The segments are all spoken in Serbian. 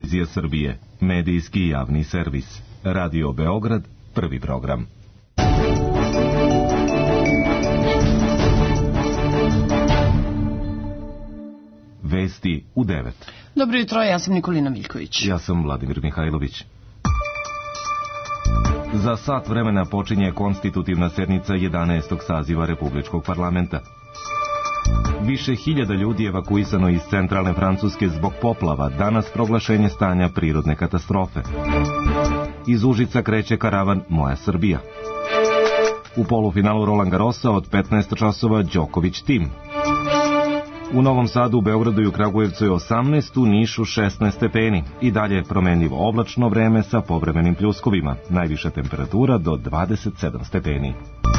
televizije Srbije, medijski javni servis. Radio Beograd, prvi program. Vesti u 9. Dobro jutro, ja sam Nikolina Miljković. Ja sam Vladimir Mihajlović. Za sat vremena počinje konstitutivna sednica 11. saziva Republičkog parlamenta. Više hiljada ljudi evakuisano iz centralne Francuske zbog poplava, danas proglašenje stanja prirodne katastrofe. Iz Užica kreće karavan Moja Srbija. U polufinalu Roland Garrosa od 15 časova Đoković tim. U Novom Sadu, u Beogradu i u Kragujevcu je 18, u Nišu 16 stepeni. I dalje promenljivo oblačno vreme sa povremenim pljuskovima. Najviša temperatura do 27 stepeni.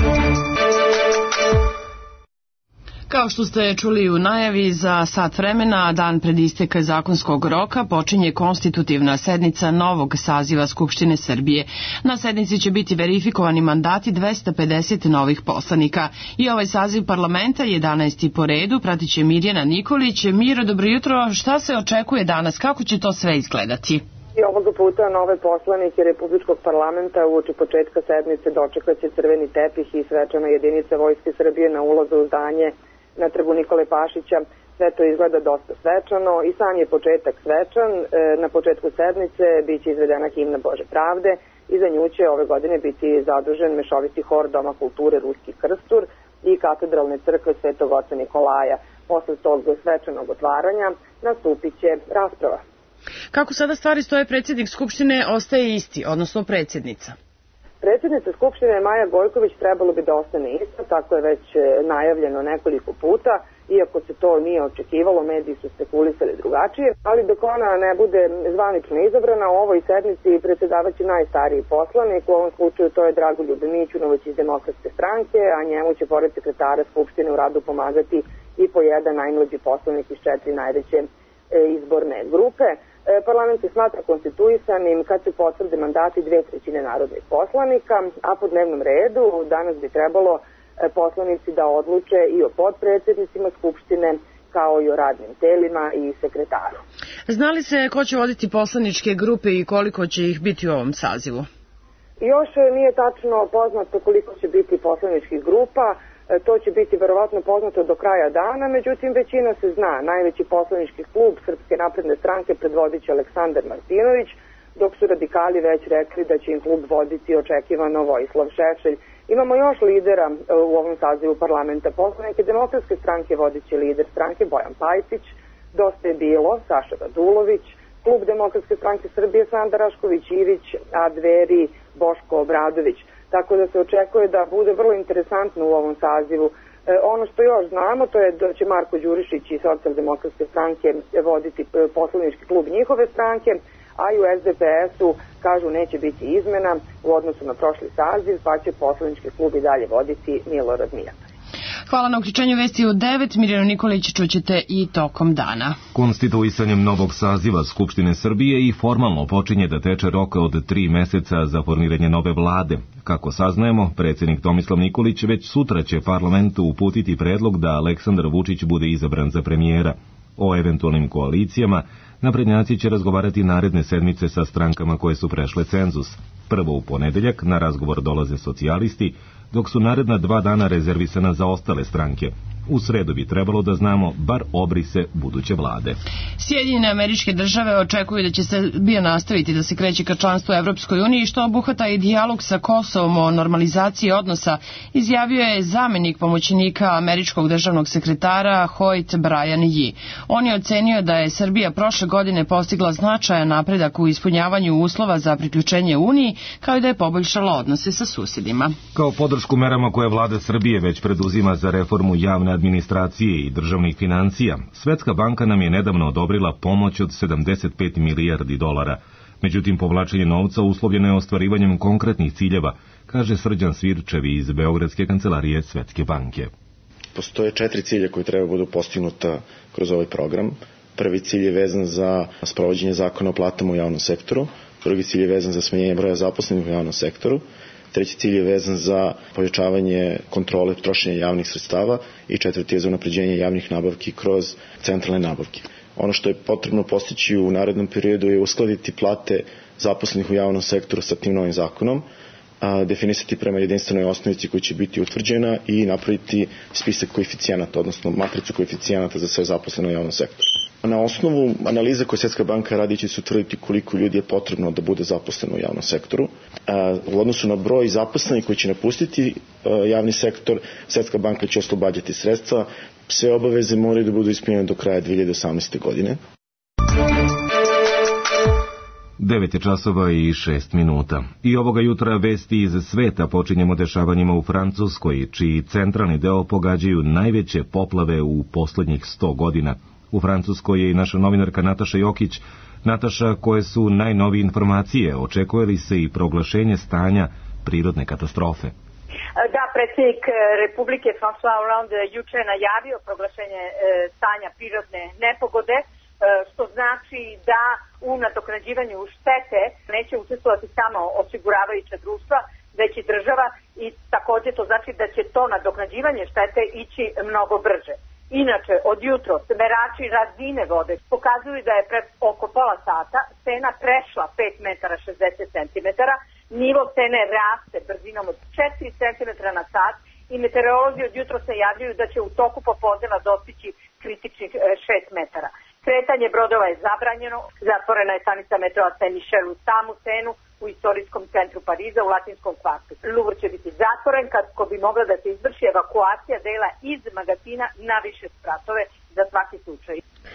Kao što ste čuli u najavi, za sat vremena, dan pred isteka zakonskog roka, počinje konstitutivna sednica novog saziva Skupštine Srbije. Na sednici će biti verifikovani mandati 250 novih poslanika. I ovaj saziv parlamenta, 11. po redu, pratit će Mirjana Nikolić. Miro, dobro jutro. Šta se očekuje danas? Kako će to sve izgledati? I ovoga puta nove poslanike Republičkog parlamenta uoči početka sednice dočekat će crveni tepih i svečana jedinica Vojske Srbije na ulazu u zdanje na Trgu Nikole Pašića. Sve to izgleda dosta svečano i sam je početak svečan. Na početku sednice biće izvedena himna Bože pravde i za nju će ove godine biti zadužen mešoviti hor Doma kulture Ruski Krstur i katedralne crkve Svetog oca Nikolaja. Posle tog svečanog otvaranja nastupit će rasprava. Kako sada stvari stoje, predsjednik Skupštine ostaje isti, odnosno predsjednica? Predsjednica Skupštine Maja Gojković trebalo bi da ostane ista, tako je već najavljeno nekoliko puta, iako se to nije očekivalo, mediji su spekulisali drugačije, ali dok ona ne bude zvanično izabrana, u ovoj sednici predsjedavaće najstariji poslanik, u ovom slučaju to je Dragoljub Mićunović iz Demokratske stranke, a njemu će pored sekretara Skupštine u radu pomagati i po jedan najmlađi poslanik iz 4 najveće izborne grupe. Parlament se smatra konstituisanim kad se potvrde mandati 2/3 narodnih poslanika, a po dnevnom redu danas bi trebalo poslanici da odluče i o potpredsjednicima Skupštine, kao i o radnim telima i sekretaru. Zna li se ko će voditi poslaničke grupe i koliko će ih biti u ovom sazivu? Još nije tačno poznato koliko će biti poslaničkih grupa. To će biti verovatno poznato do kraja dana, međutim većina se zna. Najveći poslanički klub Srpske napredne stranke predvodit će Aleksandar Martinović, dok su radikali već rekli da će im klub voditi očekivano Vojislav Šešelj. Imamo još lidera u ovom sazivu parlamenta. Poslanike Demokratske stranke vodit će lider stranke Bojan Pajtić, Dosta je bilo Saša Radulović, klub Demokratske stranke Srbije Sanda Rašković-Ivić, a Dveri Boško Obradović. Tako da se očekuje da bude vrlo interesantno u ovom sazivu. Ono što još znamo, to je da će Marko Đurišić iz Socijaldemokratske stranke voditi poslanički klub njihove stranke, a i u SDP-u kažu neće biti izmena u odnosu na prošli saziv, pa će poslanički klub i dalje voditi Milorad Mijatović. Hvala na uključenju vesti u 9. Mirjanu Nikolić čućete i tokom dana. Konstituisanjem novog saziva Skupštine Srbije i formalno počinje da teče rok od 3 meseca za formiranje nove vlade. Kako saznajemo, predsjednik Tomislav Nikolić već sutra će parlamentu uputiti predlog da Aleksandar Vučić bude izabran za premijera. O eventualnim koalicijama naprednjaci će razgovarati naredne sedmice sa strankama koje su prešle cenzus. Prvo u ponedeljak na razgovor dolaze socijalisti, dok su naredna 2 dana rezervisana za ostale stranke. U sredu bi trebalo da znamo bar obrise buduće vlade. Sjedinjene Američke Države očekuju da će Srbija nastaviti da se kreće ka članstvu Evropskoj uniji, što obuhvata i dijalog sa Kosovom o normalizaciji odnosa, izjavio je zamenik pomoćnika američkog državnog sekretara Hoyt Brian Yee. On je ocenio da je Srbija prošle godine postigla značajan napredak u ispunjavanju uslova za priključenje Uniji, kao i da je poboljšala odnose sa susjedima. Kao podršku merama koje vlada Srbije već preduzima za reformu javne administracije i državnih financija, Svetska banka nam je nedavno odobrila pomoć od 75 milijardi dolara. Međutim, povlačenje novca uslovljeno je ostvarivanjem konkretnih ciljeva, kaže Srđan Svirčevi iz Beogradske kancelarije Svetske banke. Postoje 4 cilja koji treba budu postignuta kroz ovaj program. Prvi cilj je vezan za sprovođenje zakona o platama u javnom sektoru, drugi cilj je vezan za smanjenje broja zaposlenih u javnom sektoru, treći cilj je vezan za pojačavanje kontrole trošenja javnih sredstava i četvrti je za unapređenje javnih nabavki kroz centralne nabavke. Ono što je potrebno postići u narednom periodu je uskladiti plate zaposlenih u javnom sektoru sa tim novim zakonom, definisati prema jedinstvenoj osnovici koja će biti utvrđena i napraviti spisak koeficijenata, odnosno matricu koeficijenata za sve zaposlene u javnom sektoru. Na osnovu analize koje Svetska banka radi će se utvrditi koliko ljudi je potrebno da bude zaposleno u javnom sektoru. U odnosu na broj zaposlenih koji će napustiti javni sektor, Svetska banka će oslobađati sredstva. Sve obaveze moraju da budu ispunjene do kraja 2018. godine. 9 časova i 6 minuta. I ovoga jutra vesti iz sveta počinjemo dešavanjima u Francuskoj, čiji centralni deo pogađaju najveće poplave u poslednjih 100 godina. U Francuskoj je i naša novinarka Nataša Jokić. Nataša, koje su najnovije informacije? Očekuje li se i proglašenje stanja prirodne katastrofe? Da, predsjednik Republike François Hollande juče je najavio proglašenje stanja prirodne nepogode, što znači da u nadoknađivanju štete neće učestvovati samo osiguravajuća društva, već i država, i također to znači da će to nadoknađivanje štete ići mnogo brže. Inače, od jutros merači razine vode pokazuju da je pred oko pola sata Sena prešla 5 metara 60 centimetara, nivo Sene raste brzinom od 4 centimetra na sat i meteorolozi od jutros se javljaju da će u toku popodneva dostići kritičnih 6 metara. Kretanje brodova je zabranjeno, zatvorena je stanica metroa Saint-Michel u samu Senu, u istorijskom centru Pariza, u latinskom kvartu. Louvre će biti zatvoren kako bi mogla da se izvrši evakuacija dela iz magazina na više spratove za svaki slučaj.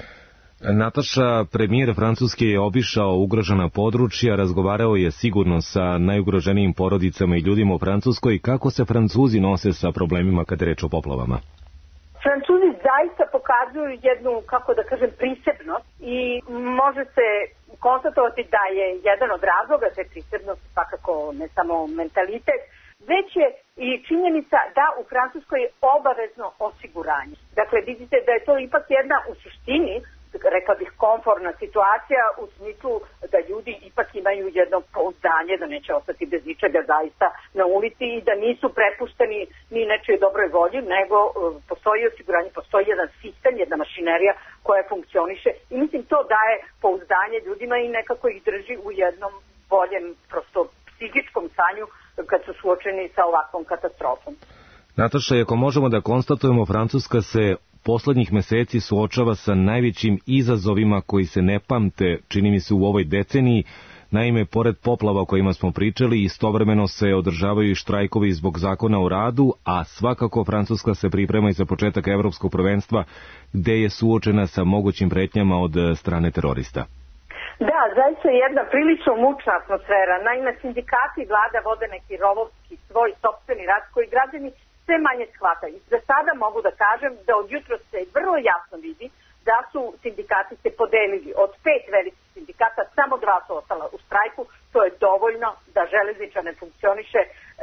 Nataša, premijer Francuske je obišao ugrožena područja, razgovarao je sigurno sa najugroženijim porodicama i ljudima u Francuskoj. Kako se Francuzi nose sa problemima kada je reč o poplavama? Francuzi zaista pokazuju jednu, kako da kažem, prisebnost i može se konstatovati da je jedan od razloga te prisebnosti svakako ne samo mentalitet, već je i činjenica da u Francuskoj je obavezno osiguranje. Dakle, vidite da je to ipak jedna u suštini, rekla bih, komfortna situacija u smislu da ljudi ipak imaju jedno pouzdanje da neće ostati bez ničega zaista na ulici i da nisu prepušteni ni nečoj dobroj volji, nego postoji osiguranje, postoji jedan sistem, jedna mašinerija koja funkcioniše i mislim to daje pouzdanje ljudima i nekako ih drži u jednom boljem, prosto psihičkom stanju kad su suočeni sa ovakvom katastrofom. Nataša, ako možemo da konstatujemo, Francuska se poslednjih meseci suočava sa najvećim izazovima koji se ne pamte, čini mi se, u ovoj deceniji. Naime, pored poplava o kojima smo pričali, istovremeno se održavaju i štrajkovi zbog zakona o radu, a svakako Francuska se priprema i za početak evropskog prvenstva, gde je suočena sa mogućim pretnjama od strane terorista. Da, zaista je jedna prilično mučna atmosfera. Naime, sindikati i vlada vode neki rovovski svoj sopstveni rat koji građani sve manje shvataju. Za sada mogu da kažem da od jutra se vrlo jasno vidi da su sindikati se podelili. Od 5 velikih sindikata samo 2 su ostala u štrajku. To je dovoljno da železničar ne funkcioniše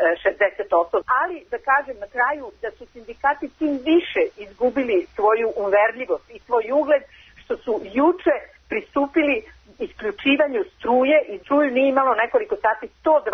68. Ali da kažem na kraju da su sindikati tim više izgubili svoju uverljivost i svoj ugled što su juče pristupili isključivanju struje i struju nije imalo nekoliko sati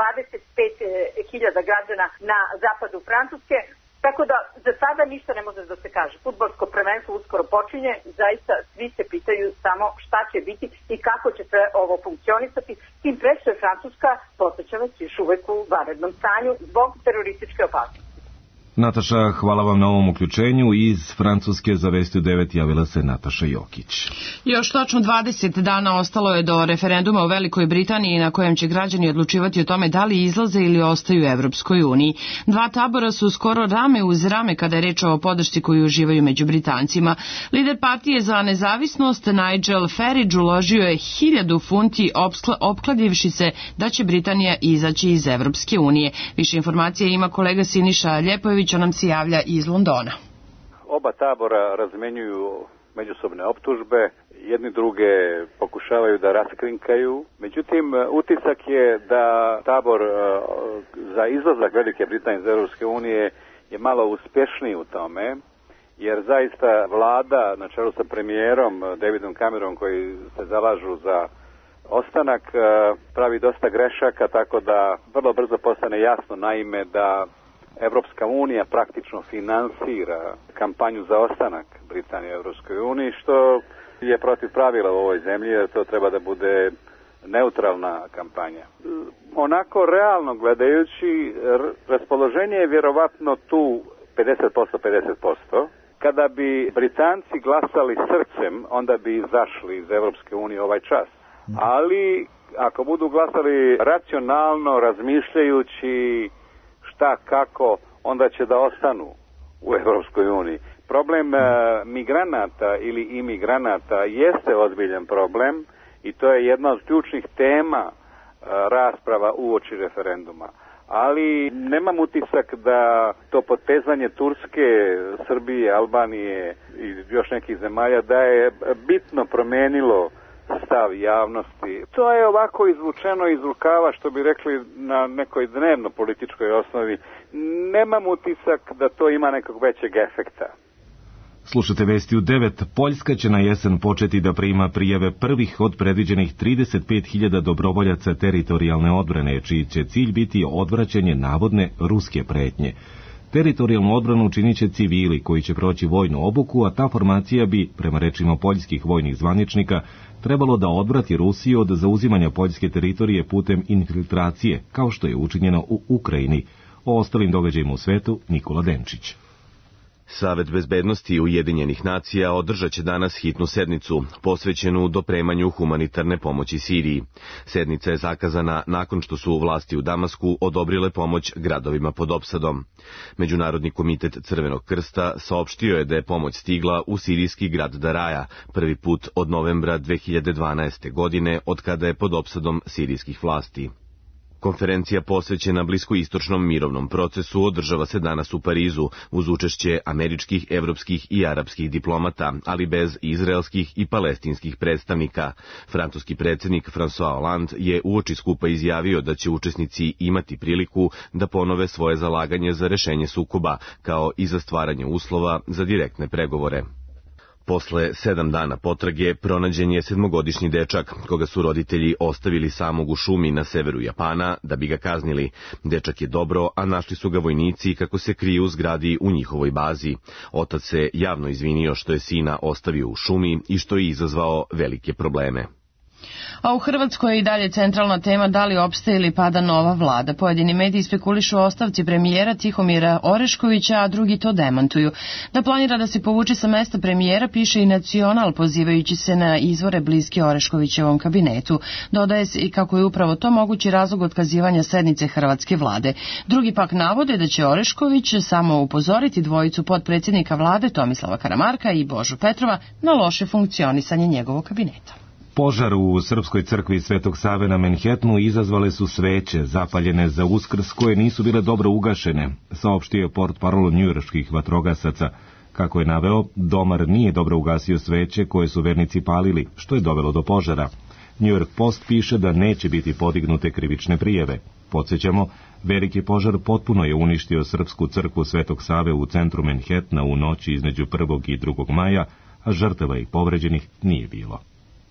125.000 građana na zapadu Francuske, tako da za sada ništa ne može da se kaže. Fudbalsko prvenstvo uskoro počinje, zaista svi se pitaju samo šta će biti i kako će sve ovo funkcionisati. Tim pre što je Francuska, podsjećam vas, još uvek u vanrednom stanju zbog terorističke opasnosti. Nataša, hvala vam na ovom uključenju. Iz Francuske za Vesti u 9 javila se Nataša Jokić. Još točno 20 dana ostalo je do referenduma u Velikoj Britaniji na kojem će građani odlučivati o tome da li izlaze ili ostaju u Evropskoj uniji. Dva tabora su skoro rame uz rame kada je reč o podršci koju uživaju među Britancima. Lider partije za nezavisnost Nigel Farage uložio je 1000 funti opkladivši se da će Britanija izaći iz Evropske unije. Više informacije ima kolega Siniša Ljepojević, on nam se javlja iz Londona. Oba tabora razmenjuju međusobne optužbe, jedni druge pokušavaju da raskrinkaju. Međutim, utisak je da tabor za izlazak Velike Britanije iz Europske unije je malo uspješniji u tome, jer zaista vlada na čelu sa premijerom Davidom Cameronom koji se zalažu za ostanak pravi dosta grešaka, tako da vrlo brzo postane jasno naime da Evropska unija praktično finansira kampanju za ostanak Britanije u Europskoj uniji, što je protiv pravila u ovoj zemlji, jer to treba da bude neutralna kampanja. Onako realno gledajući, raspoloženje je vjerovatno tu 50%. Kada bi Britanci glasali srcem, onda bi izašli iz Evropske unije ovaj čas. Ali ako budu glasali racionalno, razmišljajući šta, kako, onda će da ostanu u Evropskoj uniji. Problem migranata ili imigranata jeste ozbiljan problem i to je jedna od ključnih tema rasprava uoči referenduma. Ali nemam utisak da to potezanje Turske, Srbije, Albanije i još nekih zemalja da je bitno promenilo stav javnosti. To je ovako izvučeno iz rukava, što bi rekli na nekoj dnevno političkoj osnovi. Nemam utisak da to ima nekog većeg efekta. Slušate vesti u 9. Poljska će na jesen početi da prima prijave prvih od predviđenih 35.000 dobrovoljaca teritorijalne odbrane, čiji će cilj biti odvraćanje navodne ruske pretnje. Teritorijalnu odbranu činit će civili koji će proći vojnu obuku, a ta formacija bi, prema rečima poljskih vojnih zvaničnika, trebalo da odvrati Rusiju od zauzimanja poljske teritorije putem infiltracije, kao što je učinjeno u Ukrajini. O ostalim događajima u svetu, Nikola Denčić. Savet bezbednosti Ujedinjenih nacija održat će danas hitnu sednicu, posvećenu dopremanju humanitarne pomoći Siriji. Sednica je zakazana nakon što su vlasti u Damasku odobrile pomoć gradovima pod opsadom. Međunarodni komitet Crvenog krsta saopštio je da je pomoć stigla u sirijski grad Daraja, prvi put od novembra 2012. godine, od kada je pod opsadom sirijskih vlasti. Konferencija posvećena bliskoistočnom mirovnom procesu održava se danas u Parizu uz učešće američkih, evropskih i arapskih diplomata, ali bez izraelskih i palestinskih predstavnika. Francuski predsjednik François Hollande je uoči skupa izjavio da će učesnici imati priliku da ponove svoje zalaganje za rešenje sukoba, kao i za stvaranje uslova za direktne pregovore. Posle 7 dana potrage pronađen je 7-godišnji dečak, koga su roditelji ostavili samog u šumi na severu Japana da bi ga kaznili. Dečak je dobro, a našli su ga vojnici kako se krije u zgradi u njihovoj bazi. Otac se javno izvinio što je sina ostavio u šumi i što je izazvao velike probleme. A u Hrvatskoj je i dalje centralna tema da li opstaje ili pada nova vlada. Pojedini mediji spekulišu o ostavci premijera Tihomira Oreškovića, a drugi to demantuju. Da planira da se povuče sa mesta premijera piše i Nacional, pozivajući se na izvore bliske Oreškovićevom kabinetu. Dodaje se i kako je upravo to mogući razlog otkazivanja sednice hrvatske vlade. Drugi pak navode da će Orešković samo upozoriti dvojicu potpredsjednika vlade Tomislava Karamarka i Božu Petrova na loše funkcionisanje njegovog kabineta. Požar u Srpskoj crkvi Svetog Save na Manhattanu izazvale su sveće zapaljene za Uskrs koje nisu bile dobro ugašene, saopštio je portparol njujorških vatrogasaca. Kako je naveo, domar nije dobro ugasio sveće koje su vernici palili, što je dovelo do požara. New York Post piše da neće biti podignute krivične prijeve. Podsjećamo, veliki požar potpuno je uništio Srpsku crkvu Svetog Save u centru Manhattana u noći između 1. i 2. maja, a žrtava i povređenih nije bilo.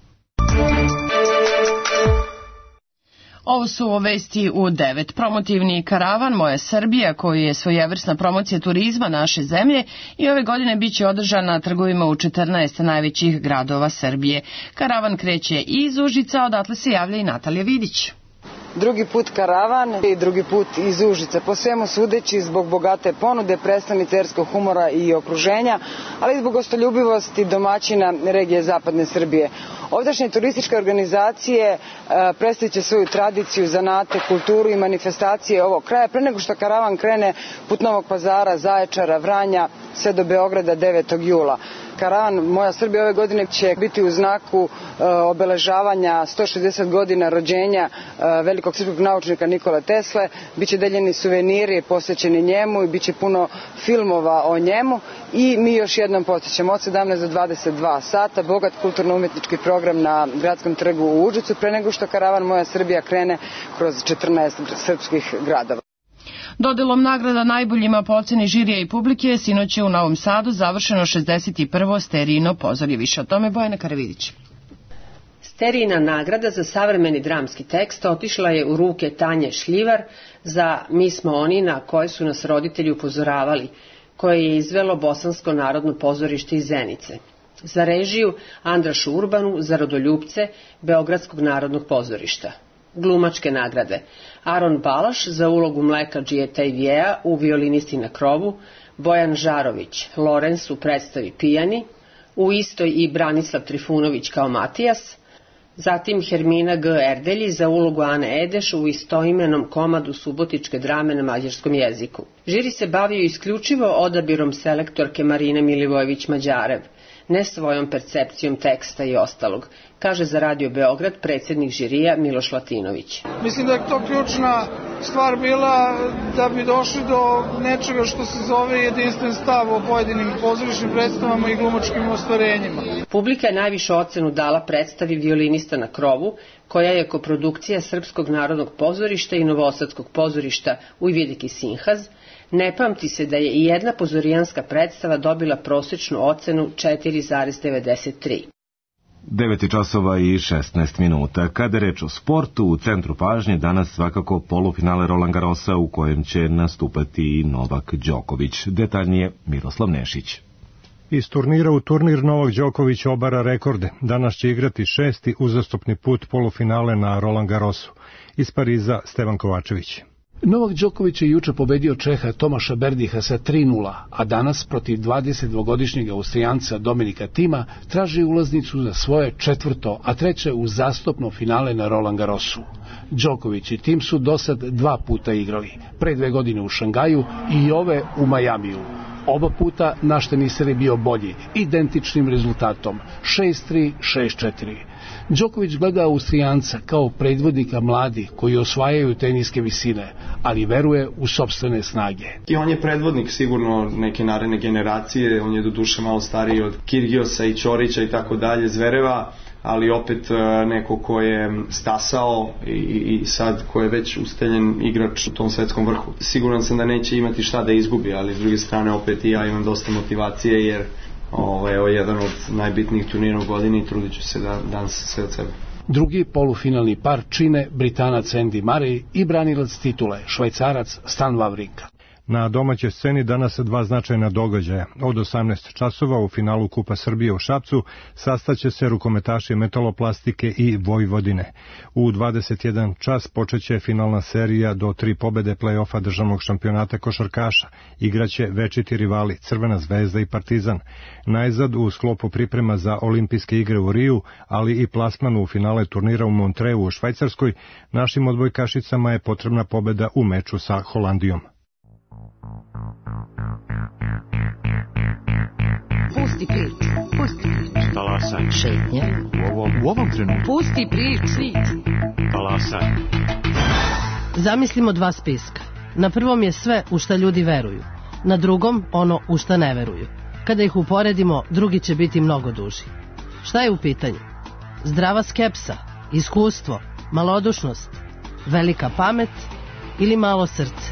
Ovo su vesti u 9. Promotivni karavan Moja Srbija, koji je svojevrsna promocija turizma naše zemlje i ove godine biće održan na trgovima u 14 najvećih gradova Srbije. Karavan kreće iz Užica, odatle se javlja i Natalija Vidić. Drugi put karavan i drugi put iz Užica. Po svemu sudeći zbog bogate ponude, predstavnice erskog humora i okruženja, ali i zbog gostoljubivosti domaćina regije Zapadne Srbije. Ovdašnje turističke organizacije predstavit će svoju tradiciju, zanate, kulturu i manifestacije ovog kraja pre nego što karavan krene put Novog Pazara, Zaječara, Vranja, sve do Beograda 9. jula. Karavan Moja Srbija ove godine će biti u znaku obeležavanja 160 godina rođenja velikog srpskog naučnika Nikole Tesle. Biće deljeni suveniri posvećeni njemu i biće puno filmova o njemu. I mi još jednom podsjećamo od 17 do 22 sata bogat kulturno-umjetnički program na Gradskom trgu u Užicu pre nego što karavan Moja Srbija krene kroz 14 srpskih gradova. Dodelom nagrada najboljima po oceni žirija i publike sinoć je u Novom Sadu završeno 61. Sterijino pozorje. Više o tome Bojana Karavidić. Sterijina nagrada za savremeni dramski tekst otišla je u ruke Tanje Šljivar za Mi smo oni na koje su nas roditelji upozoravali, koje je izvelo Bosansko narodno pozorište iz Zenice. za režiju, Andrašu Urbanu za Rodoljupce Beogradskog narodnog pozorišta. Glumačke nagrade: Aron Balaš za ulogu Mleka Džijetejvijeja u Violinisti na krovu, Bojan Žarović, Lorenz u predstavi Pijani, u istoj i Branislav Trifunović kao Matijas, zatim Hermina G. Erdelji za ulogu Ane Edeš u istoimenom komadu subotičke drame na mađarskom jeziku. Žiri se bavio isključivo odabirom selektorke Marine Milivojević-Mađarev, ne svojom percepcijom teksta i ostalog, kaže za Radio Beograd predsjednik žirija Miloš Latinović. Mislim da je to ključna stvar bila da bi došli do nečega što se zove jedinstven stav o pojedinim pozorišnim predstavama i glumačkim ostvarenjima. Publika je najvišu ocenu dala predstavi Violinista na krovu, koja je koprodukcija Srpskog narodnog pozorišta i Novosadskog pozorišta Ujvidiki Sinhaz. Ne pamti se da je i jedna pozorijanska predstava dobila prosječnu ocenu 4,93. 9 časova i 16 minuta. Kada je reč o sportu, u centru pažnje danas svakako polufinale Roland Garrosa u kojem će nastupati i Novak Đoković. Detaljnije Miroslav Nešić. Iz turnira u turnir Novak Đoković obara rekorde. Danas će igrati 6. uzastopni put polufinale na Roland Garrosu. Iz Pariza Stevan Kovačević. Novak Đoković je juče pobedio Čeha Tomaša Berdiha sa 3:0, a danas protiv 22-godišnjeg Austrijanca Dominika Tima traži ulaznicu za svoje 4., a 3. uzastopno finale na Roland Garrosu. Đoković i Tim su dosad 2 puta igrali, pre 2 godine u Šangaju i ove u Majamiju. Oba puta naš teniser je bio bolji, identičnim rezultatom 6-3, 6-4. Đoković gleda Austrijanca kao predvodnika mladih koji osvajaju teniske visine, ali veruje u sopstvene snage. I on je predvodnik sigurno neke naredne generacije, on je do duše malo stariji od Kirgiosa i Ćorića i tako dalje, Zvereva, ali opet neko ko je stasao i sad ko je već ustaljen igrač u tom svetskom vrhu. Siguran sam da neće imati šta da izgubi, ali s druge strane opet i ja imam dosta motivacije jer ovo je jedan od najbitnijih turnira u godini i trudit ću se da dam sve od sebe. Drugi polufinalni par čine Britanac Andy Murray i branilac titule, Švajcarac Stan Wawrinka. Na domaćoj sceni danas 2 značajna događaja. Od 18 časova u finalu Kupa Srbije u Šapcu sastaće se rukometaši Metaloplastike i Vojvodine. U 21 čas počeće finalna serija do 3 pobede play-offa državnog šampionata košarkaša. Igraće večiti rivali Crvena zvezda i Partizan. Najzad u sklopu priprema za olimpijske igre u Riju, ali i plasman u finale turnira u Montreu u Švajcarskoj, našim odbojkašicama je potrebna pobeda u meču sa Holandijom. Pusti priču, pusti priču. Talasaj. Šetnja. U ovom trenutku. Pusti priču. Talasaj. Zamislimo 2 spiska. Na prvom je sve u šta ljudi veruju. Na drugom ono u šta ne veruju. Kada ih uporedimo, drugi će biti mnogo duži. Šta je u pitanju? Zdrava skepsa, iskustvo, malodušnost, velika pamet ili malo srce?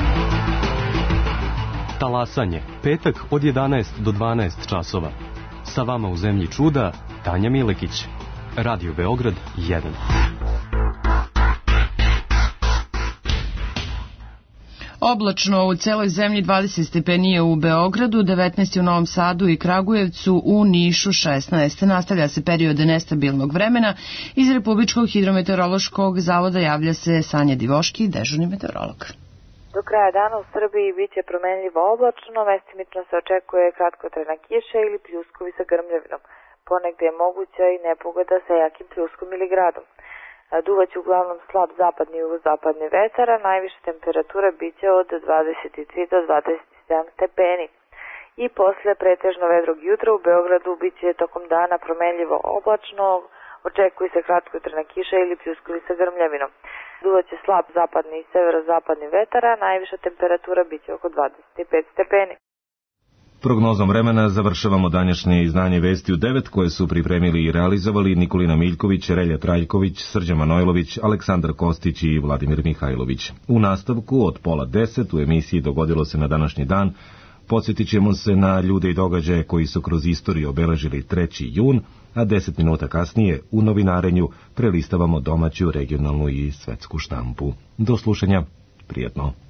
Talasanje, petak od 11 do 12 časova. Sa vama u zemlji čuda, Tanja Milekić. Radio Beograd 1. Oblačno u celoj zemlji 20 stepeni u Beogradu, 19 u Novom Sadu i Kragujevcu, u Nišu 16. Nastavlja se period nestabilnog vremena. Iz Republičkog hidrometeorološkog zavoda javlja se Sanja Divoški, dežurni meteorolog. Do kraja dana u Srbiji biće promenljivo oblačno, mestimično se očekuje kratkotrajna kiša ili pljuskovi sa grmljavinom. Ponegde je moguća i nepogoda sa jakim pljuskom ili gradom. Duvaće uglavnom slab zapadni i jugozapadni vetar, a najviša temperatura biće od 23 do 27 stepeni. I posle pretežno vedrog jutra u Beogradu biće tokom dana promenljivo oblačno, očekuje se kratkotrajna kiša ili pljuskovi sa grmljavinom. Duvaće slab zapadni i severozapadni vetar, a najviša temperatura biće oko 25 stepeni. Prognozom vremena završavamo današnje izdanje Vesti u 9 koje su pripremili i realizovali Nikolina Miljković, Relja Traljković, Srđan Manojlović, Aleksandar Kostić i Vladimir Mihajlović. U nastavku od 9:30 u emisiji Dogodilo se na današnji dan podsjetit ćemo se na ljude i događaje koji su kroz istoriju obeležili 3. jun, a 10 minuta kasnije u novinarenju prelistavamo domaću, regionalnu i svetsku štampu. Do slušanja, prijatno.